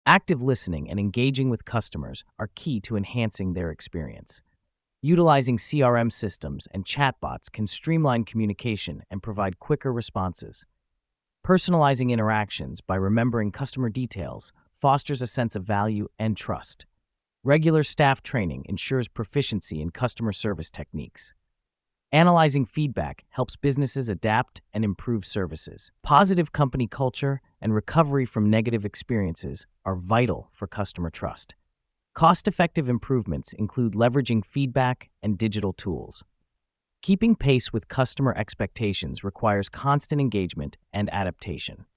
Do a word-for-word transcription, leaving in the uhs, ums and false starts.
Active listening and engaging with customers are key to enhancing their experience. Utilizing C R M systems and chatbots can streamline communication and provide quicker responses. Personalizing interactions by remembering customer details fosters a sense of value and trust. Regular staff training ensures proficiency in customer service techniques. Analyzing feedback helps businesses adapt and improve services. Positive company culture and recovery from negative experiences are vital for customer trust. Cost-effective improvements include leveraging feedback and digital tools. Keeping pace with customer expectations requires constant engagement and adaptation.